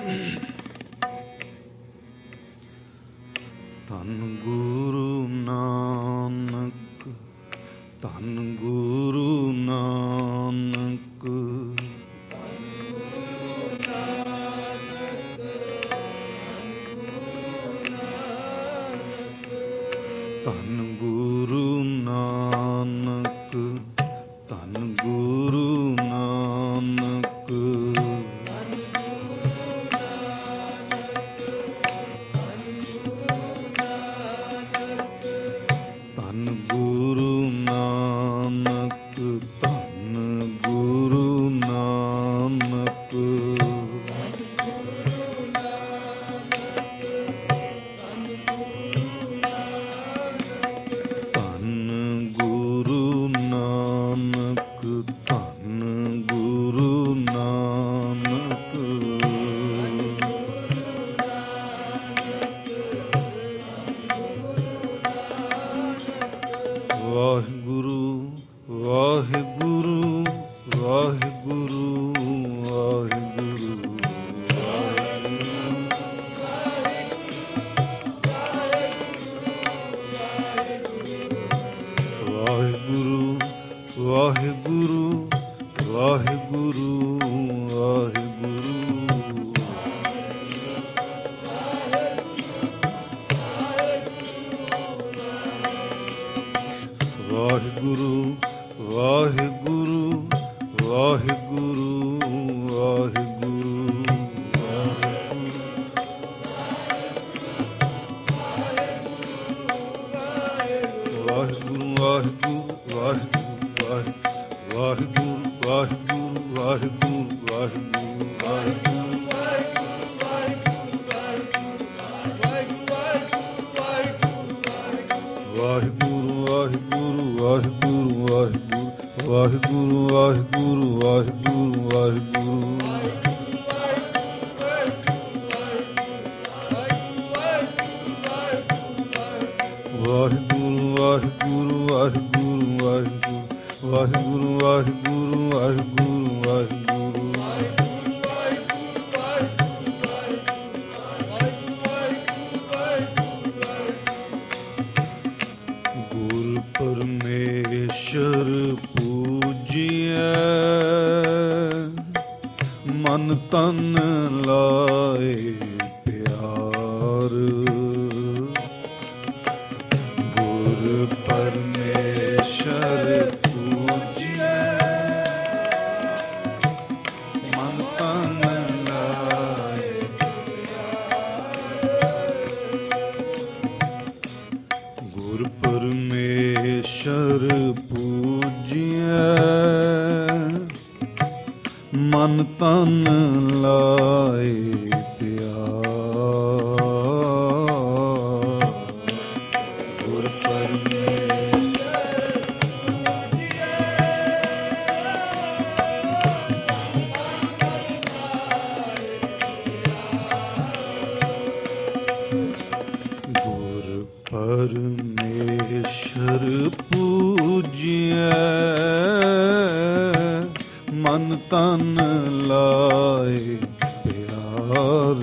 ਧੰਨ ਗੁਰੂ ਨਾਨਕ, ਧੰਨ ਗੁਰੂ ਨਾਨਕ, ਧੰਨ ਗੁਰੂ ਨਾਨਕ, ਧੰਨ ਗੁਰੂ ਨਾਨਕ, ਧੰਨ ਗੁਰੂ ਨਾਨਕ, ਧੰਨ ਗੁਰੂ ਨਾਨਕ, ਧੰਨ ਗੁਰੂ ਨਾਨਕ, ਧੰਨ ਗੁਰੂ ਨਾਨਕ, ਵਾਹਿਗੁਰੂ ਵਾਹਿਗੁਰੂ ਵਾਹਿਗੁਰੂ ਵਾਹਿਗੁਰੂ, ਵਾਹਿਗੁਰੂ ਵਾਹਿਗੁਰੂ ਵਾਹਿਗੁਰੂ ਵਾਹਿਗੁਰੂ, ਵਾਹਿਗੁਰੂ ਵਾਹਿਗੁਰੂ ਵਾਹਿਗੁਰੂ ਵਾਹਿਗੁਰੂ, ਵਾਹਿਗੁਰੂ ਵਾਹਿਗੁਰੂ ਵਾਹਿਗੁਰੂ ਵਾਹਿਗੁਰੂ ਵਾਹਿਗੁਰੂ ਵਾਹਿਗੁਰੂ, ਵਾਹਿਗੁਰੂ ਵਾਹਿਗੁਰੂ ਵਾਹਿਗੁਰੂ ਵਾਹਿਗੁਰੂ ਵਾਹਿਗੁਰੂ ਵਾਹਿਗੁਰੂ ਵਾਹਿਗੁਰੂ, ਵਾਹਿਗੁਰੂ ਵਾਹਿਗੁਰੂ ਵਾਹਿਗੁਰੂ ਵਾਹਿਗੁਰੂ ਵਾਹਿਗੁਰੂ ਵਾਹਿਗੁਰੂ ਵਾਹਿਗੁਰੂ, ਗੁਰ ਪਰਮੇਸ਼ਰ ਪੂਜੀਐ, ਮਨ ਤਨ ਲਾਏ ਪਿਆਰ, ਗੁਰ ਪਰਮੇਸ਼ਰ ਪੂਜੀਐ, ਮਨ ਤਨ ਲਾਏ ਪਿਆਰ, ਗੁਰ ਪਰਮੇਸ਼ਰ ਪੂਜੀਐ, ਮਨ ਤਨ ਲਾਏ ਪਿਆਰ, ਗੁਰ ਪਰਮੇਸ਼ਰ ਗੁਰ ਪਰਮੇਸ਼ਰ ਪੂਜੀਐ, ਮਨ ਤਨ ਲਾਏ ਪਿਆਰ,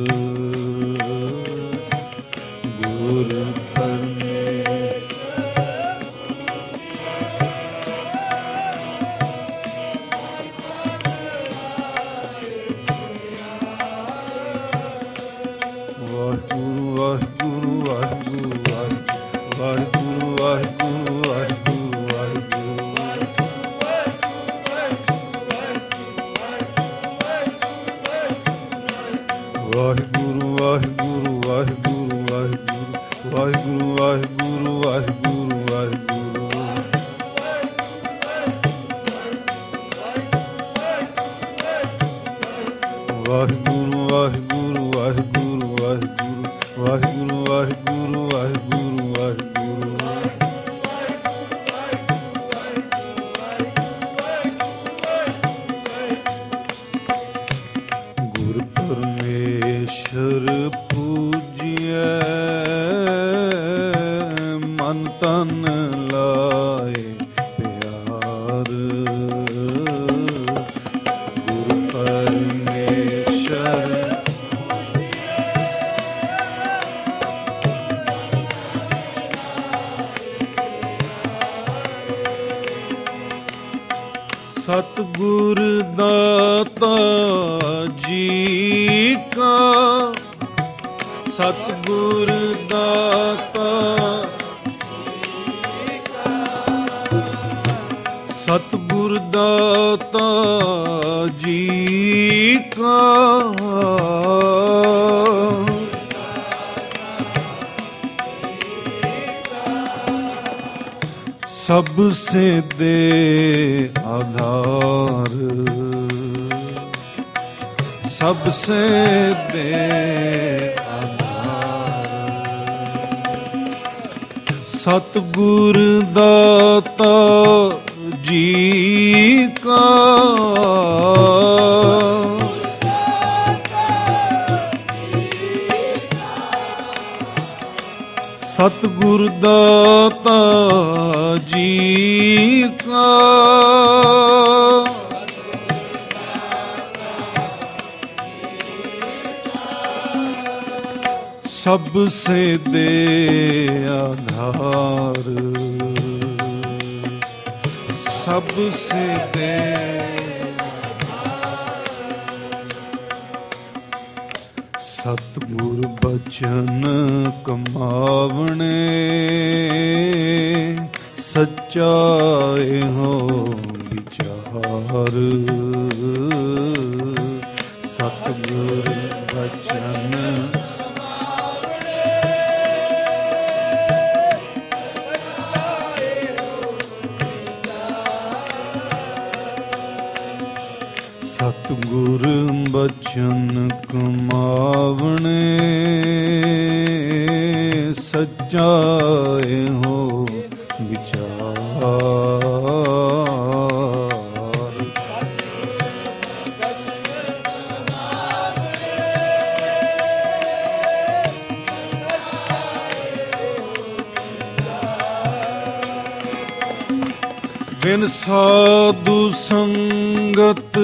ਗੁਰ ਵਾਹਿਗੁਰੂ ਵਾਹਿਗੁਰੂ ਵਾਹਿਗੁਰੂ ਵਾਹਿਗੁਰੂ ਵਾਹਿਗੁਰੂ ਵਾਹਿਗੁਰੂ ਵਾਹਿਗੁਰੂ, ਵਾਹਿਗੁਰੂ ਵਾਹਿਗੁਰੂ ਵਾਹਿਗੁਰੂ ਵਾਹਿਗੁਰੂ ਵਾਹਿਗੁਰੂ ਵਾਹਿਗੁਰੂ ਵਾਹਿਗੁਰੂ, ਵਾਹਿਗੁਰੂ ਵਾਹਿਗੁਰੂ ਵਾਹਿਗੁਰੂ ਵਾਹਿਗੁਰੂ ਵਾਹਿਗੁਰੂ ਵਾਹਿਗੁਰੂ ਵਾਹਿਗੁਰੂ, ਗੁਰ ਪਰਮੇਸ਼ਰ ਪੂਜੀਐ, ਮਨ ਤਨ ਲਾਏ ਪਿਆਰ, ਗੁਰ ਪਰਮੇਸ਼ਰ ਦਾਤਾ ਜੀ ਕਾ, ਸਤਿਗੁਰ ਦਾਤਾ ਜੀ ਕਾ, ਸਤਿਗੁਰ ਦਾਤਾ ਜੀ ਕਾ, ਸਭ ਸੇ ਦੇ ਆਧਾਰ, ਸਭ ਸੇ ਦੇ ਆਧਾਰ, ਸਤਿਗੁਰ ਦਾਤਾ ਜੀ ਕਾ, ਸਤਿਗੁਰ ਦਾਤਾ ਜੀ ਕਾ, ਸਭ ਸੇ ਦੇ ਆਧਾਰ, ਸਭ ਸੇ ਦੇ ਸਤਿਗੁਰ ਬਚਨ ਕਮਾਵਣੇ, ਸੱਚਾ ਇਹੋ ਵਿਚਾਰ, ਸਤਿਗੁਰ ਬਚਨ ਸਤਿਗੁਰ ਬਚਨ ਕਮਾਵਣੇ, ਸੱਚਾ ਇਹੋ ਵਿਚਾਰ, ਬਿਨ ਸਾਧੂ ਸੰਗਤ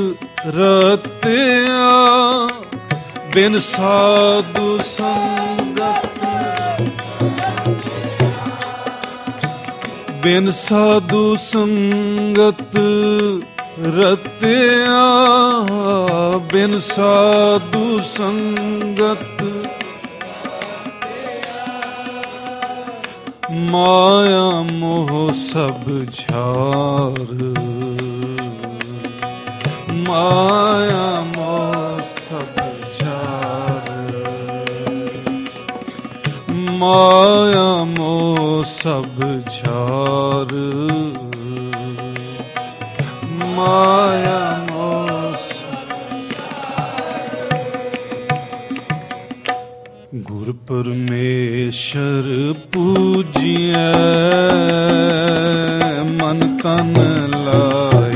ਰਤਿਆ, ਬਿਨ ਸਾਧੂ ਸੰਗਤ, ਬਿਨ ਸਾਧੂ ਸੰਗਤ ਰਤਿਆ, ਬਿਨ ਸਾਧੂ ਸੰਗਤ, ਮਾਇਆ ਮੋਹ ਸਭ ਝਾਰ, ਮਾਇਆ ਮੋਹ ਸਭ ਝਾਰ, ਮਾਇਆ ਮੋਹ ਸਭ ਝਾਰ, ਮਾਇਆ ਮੋਹ ਸਭ ਝਾਰ। ਗੁਰ ਪਰਮੇਸ਼ਰ ਪੂਜੀਐ, ਮਨ ਤਨ ਲਾਏ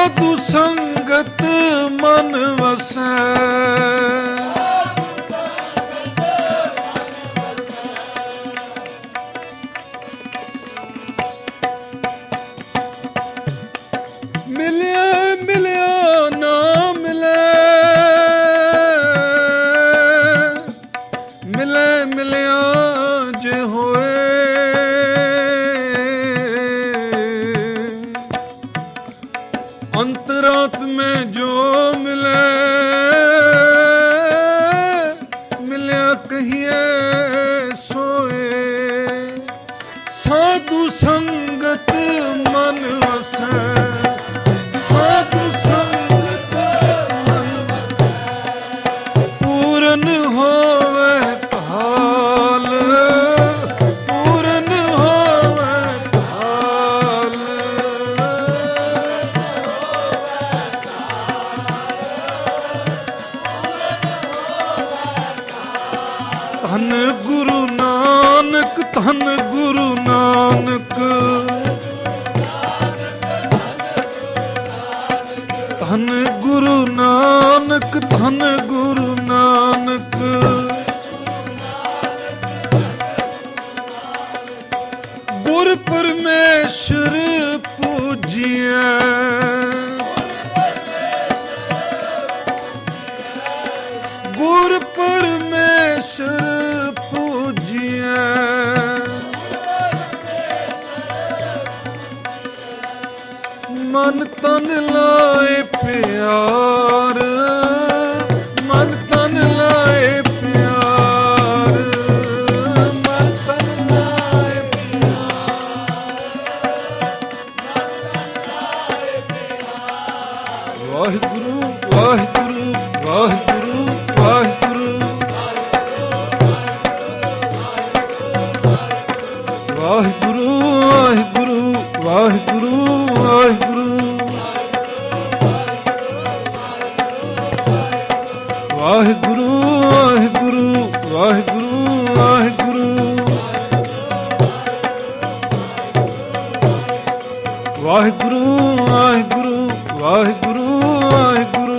ਸਾਧੂ ਸੰਗਤ ਮਨ ਵਸੈ। ਮਿਲਿਆ ਮਿਲਿਆ ਨਾ ਮਿਲੇ, ਮਿਲੇ ਮਿਲਿਆ ਜੇ ਹੋਏ। ਅੰਤਰਾਤਮੇ ਜੋ ਮਿਲੇ, ਮਿਲਿਆ ਕਹੀਏ ਸੋਏ। ਸਾਧੂ ਸੰਗਤ ਮਨ ਵਸੈ, ਸਾਧੂ ਸੰਗਤ ਮਨ ਵਸੈ। ਪੂਰਨ ਹੋਵੇ ਕਾਲ, ਪੂਰਨ ਹੋਵੇ ਕਾਲ। ਧੰਨ ਗੁਰੂ ਨਾਨਕ, ਧੰਨ ਗੁਰੂ ਨਾਨਕ, ਧੰਨ ਗੁਰੂ ਨਾਨਕ, ਧੰਨ ਗੁਰੂ ਨਾਨਕ। ਗੁਰ ਪਰਮੇਸ਼ਰ ਪੂਜੀਐ, ਗੁਰ ਪਰਮੇਸ਼ਰ ਪੂਜੀਐ। ਮਨ ਤਨ ਲਾਏ ਪਿਆਰ, ਮਨ ਤਨ ਲਾਏ ਪਿਆਰ, ਮਨ ਤਨ ਲਾਏ ਪਿਆਰ। ਵਾਹਿਗੁਰੂ ਵਾਹਿਗੁਰੂ ਵਾਹਿਗੁਰੂ ਵਾਹਿਗੁਰੂ, ਵਾਹਿਗੁਰੂ ਵਾਹਿਗੁਰੂ ਵਾਹਿਗੁਰੂ ਵਾਹਿਗੁਰੂ, ਵਾਹਿਗੁਰੂ ਵਾਹਿਗੁਰੂ ਵਾਹਿਗੁਰੂ ਵਾਹਿਗੁਰੂ, ਵਾਹਿਗੁਰੂ ਵਾਹਿਗੁਰੂ ਵਾਹਿਗੁਰੂ ਵਾਹਿਗੁਰੂ।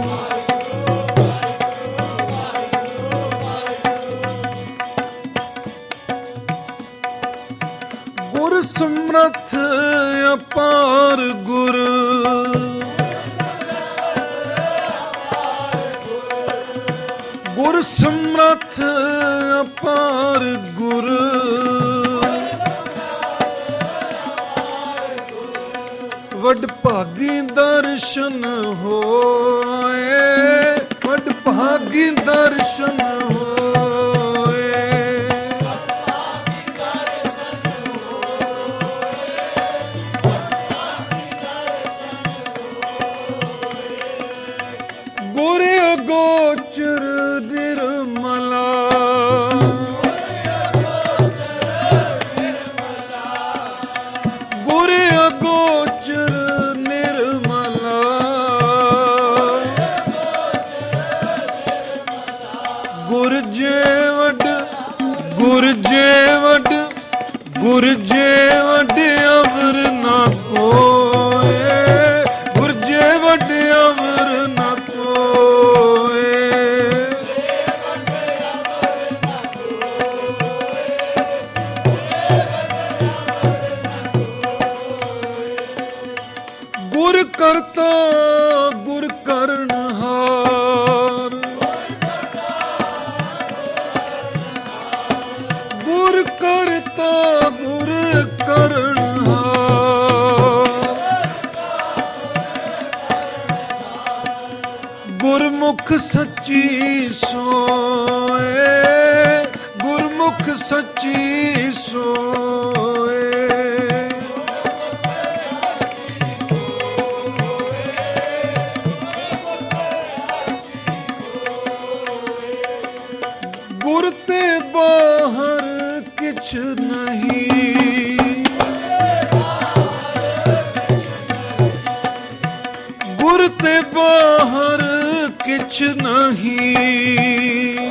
ਗੁਰ ਸਮਰੱਥ ਅਪਾਰ ਗੁਰ, ਗੁਰ ਸਮਰੱਥ ਅਪਾਰ ਗੁਰ। ਵਡ ਭਾਗੀ ਦਰਸ਼ਨ ਹੋਏ, ਵਡ ਭਾਗੀ ਦਰਸ਼ਨ ਹੋਏ। ਗੁਰ ਅਗੋਚਰ ਨਿਰਮਲਾ, ਗੁਰ ਅਗੋਚਰ ਨਿਰਮਲਾ। ਗੁਰ ਜੇ ਵਡ, ਗੁਰ ਜੇ ਵਡ, ਗੁਰ ਜੇ ਵਡ ਅਵਰ ਨਾ ਕੋਏ, ਗੁਰ ਜੇ ਵਡ ਅਵਰ ਨਾ ਕੋਏ। ਗੁਰ ਕਰਤਾ ਗੁਰ ਕਰਨਹਾਰ, ਗੁਰ ਕਰਤਾ ਗੁਰ ਕਰਨਹਾਰ। ਗੁਰਮੁਖ ਸੱਚੀ ਸੋਏ, ਗੁਰਮੁਖ ਸੱਚੀ ਸੋਏ। ਗੁਰ ਤੇ ਬਾਹਰ ਕਿਛ ਨਹੀਂ, ਗੁਰ ਤੇ ਬਾਹਰ ਕਿਛ ਨਹੀਂ।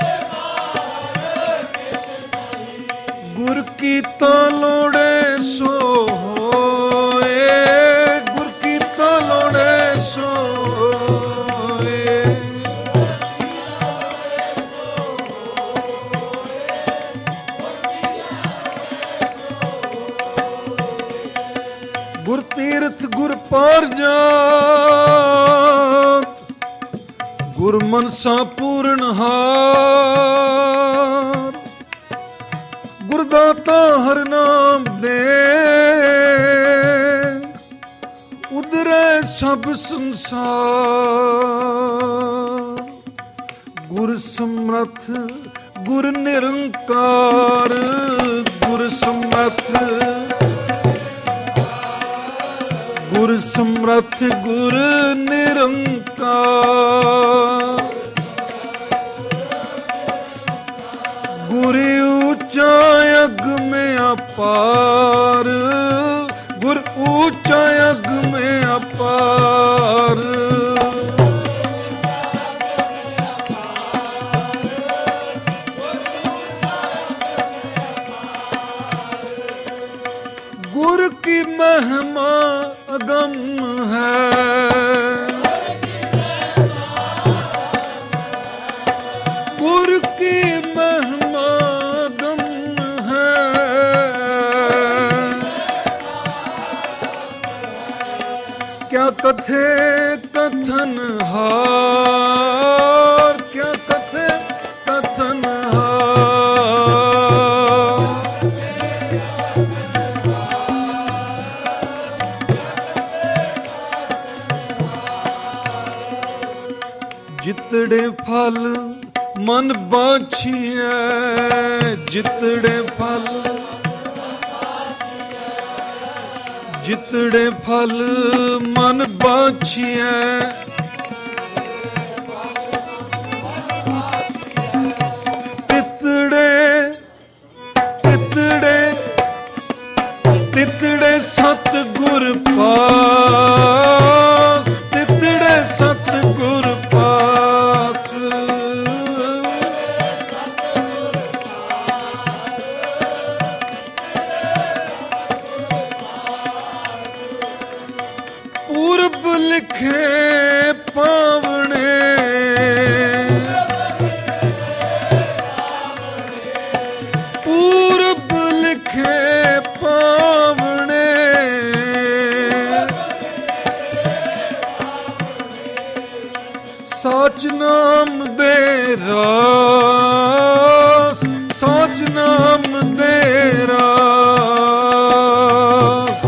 ਗੁਰ ਕੀਤਾ ਲੋੜੇ ਸੋ ਹੋਏ, ਗੁਰ ਕੀਤਾ ਲੋੜੇ ਹਰ ਜਾਤ ਗੁਰ ਮਨਸਾ ਪੂਰਨ ਹਾਰ। ਗੁਰਦਾਤਾ ਹਰ ਨਾਮ ਦੇ ਉਦਰੈ ਸਭ ਸੰਸਾਰ। ਗੁਰ ਸਮਰਥ ਗੁਰ ਨਿਰੰਕਾਰ, ਗੁਰ ਸਮਰਥ ਗੁਰ ਸਮਰਥ ਗੁਰ ਨਿਰੰਕਾਰ। ਗੁਰ ਊਚਾ ਅਗਮ ਅਪਾਰ, ਗੁਰ ਊਚਾ ਅਗਮ ਅਪਾਰ। गुर की महिमा अगम है, गुर की महिमा अगम है। क्या कथे कथन हार, क्या कथे कथन जितड़े फल मन बाछिए, जितड़े फल जितड़े फल मन बाछिए। तितड़े तितड़े तितड़े सतगुर पास, तितड़े सतगुर पास। पूरब लिखे पावने, पूरब लिखे पावने। साच नाम दे रास, साच नाम दे रास।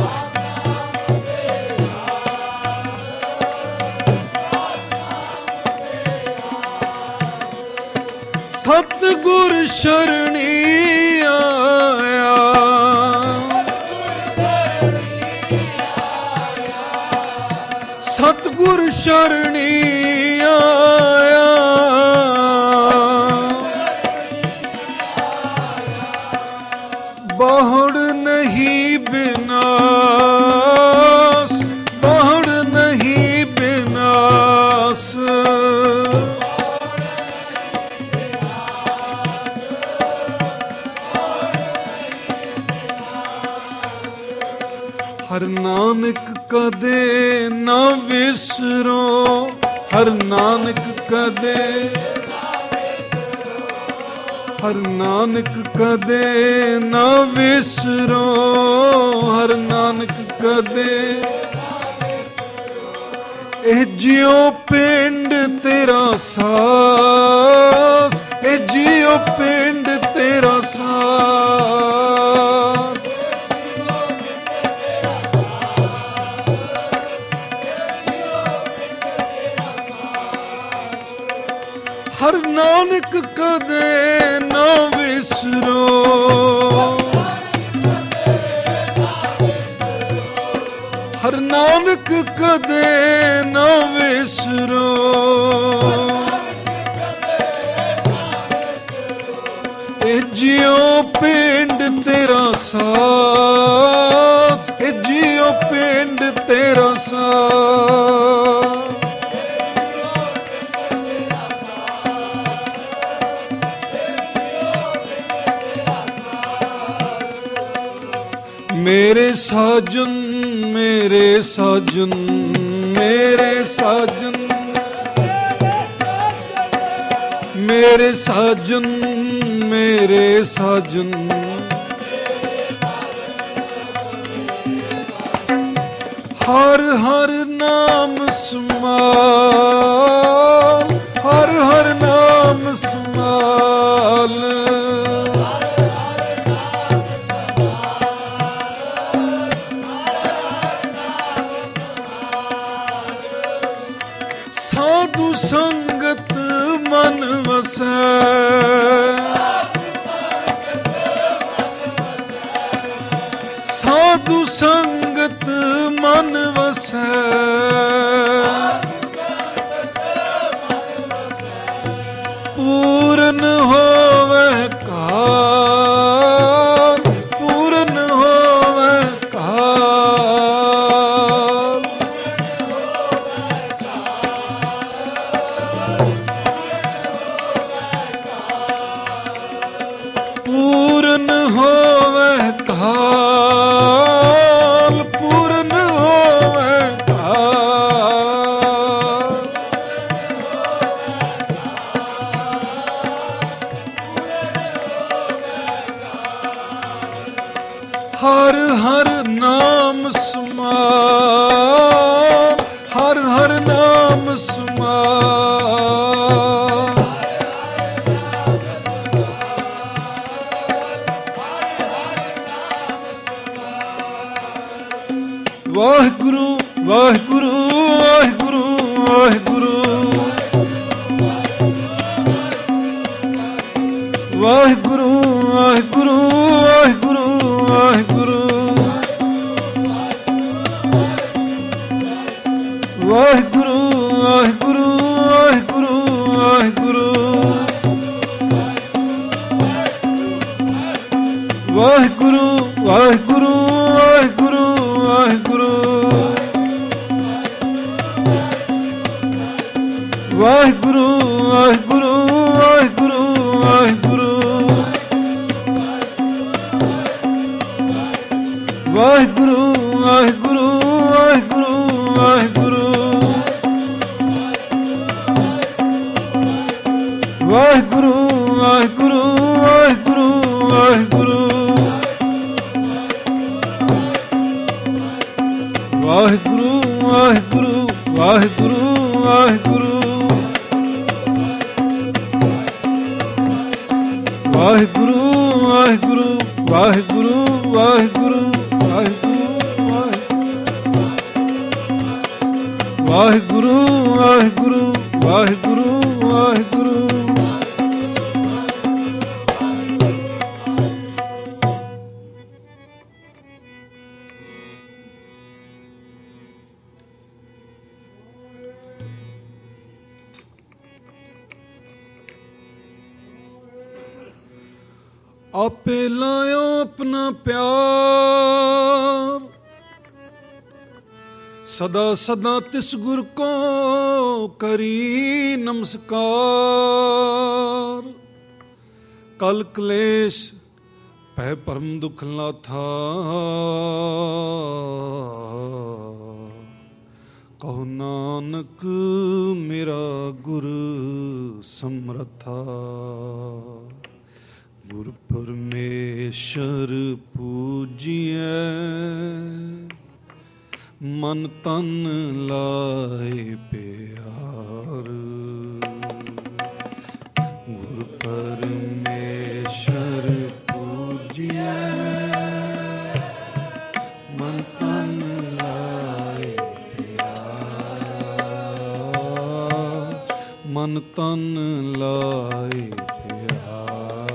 सतगुर शरणी आया, सतगुर शरणी आया। बहुड़ नहीं विनाश, बहुड़ नहीं विनाश। हर नानक कदे न विसरो, हर नानक कदे, हर नानक कदे न विसरो, हर नानक कदे। एह जियो पिंड तेरा सास, एह जियो पिंड तेरा सास। हर नानक कदे न विसरो, हर नानक कदे न विसरो। ए जियो पिंड तेरा सास, ए जियो पिंड तेरा सास। मेरे साजन, मेरे साजन, मेरे साजन, मेरे साजन, मेरे साजन। ਹਰ ਹਰ ਨਾਮ ਸਮਾਲ, ਹਰ ਹਰ ਨਾਮ ਸਮਾਲ, ਸਾਧੂ ਸੰਗਤ ਮਨ ਵਸੈ, ਸਾਧੂ ਸੰਗਤ ਮਨ ਵਸੈ, ਪੂਰਨ ਹੋਵੇ ਕਾਲ, ਪੂਰਨ ਹੋਵੇ ਕਾਲ, ਪੂਰਨ ਹੋਵੇ ਕਾਲ, ਪੂਰਨ ਹੋਵੇ ਕਾਲ, ਹਰ ਹਰ ਨਾਮ ਸਮਾਲ, ਹਰ ਹਰ ਨਾਮ ਸਮਾਲ, ਵਾਹਿਗੁਰੂ ਵਾਹਿਗੁਰੂ ਵਾਹਿਗੁਰੂ ਵਾਹਿਗੁਰੂ, ਵਾਹਿਗੁਰੂ ਵਾਹਿਗੁਰੂ ਵਾਹਿਗੁਰੂ ਵਾਹਿਗੁਰੂ, ਵਾਹਿਗੁਰੂ ਵਾਹਿਗੁਰੂ ਵਾਹਿਗੁਰੂ ਵਾਹਿਗੁਰੂ, ਵਾਹਿਗੁਰੂ ਵਾਹਿਗੁਰੂ ਵਾਹਿਗੁਰੂ ਵਾਹਿਗੁਰੂ, ਵਾਹਿਗੁਰੂ ਵਾਹਿਗੁਰੂ ਵਾਹਿਗੁਰੂ ਵਾਹਿਗੁਰੂ, ਵਾਹਿਗੁਰੂ ਵਾਹਿਗੁਰੂ ਵਾਹਿਗੁਰੂ ਵਾਹਿਗੁਰੂ, ਵਾਹਿਗੁਰੂ ਵਾਹਿਗੁਰੂ ਵਾਹਿਗੁਰੂ ਵਾਹਿਗੁਰੂ, ਵਾਹਿਗੁਰੂ ਵਾਹਿਗੁਰੂ ਵਾਹਿਗੁਰੂ ਵਾਹਿਗੁਰੂ, ਵਾਹਿਗੁਰੂ ਵਾਹਿਗੁਰੂ ਵਾਹਿਗੁਰੂ ਵਾਹਿਗੁਰੂ ਵਾਹਿਗੁਰੂ, ਵਾਹਿਗੁਰੂ ਵਾਹਿਗੁਰੂ ਵਾਹਿਗੁਰੂ। आपे लायो अपना प्यार, सदा सदा तिस गुर को करी नमस्कार। कल क्लेश भय परम दुख लाथा, कहो नानक मेरा गुर समरथा। गुर परमेश्वर पूजिए, मन तन लाए प्यार। गुर परमेश्वर पूजिए, मन तन लाए प्यार। मन तन लाए प्यार।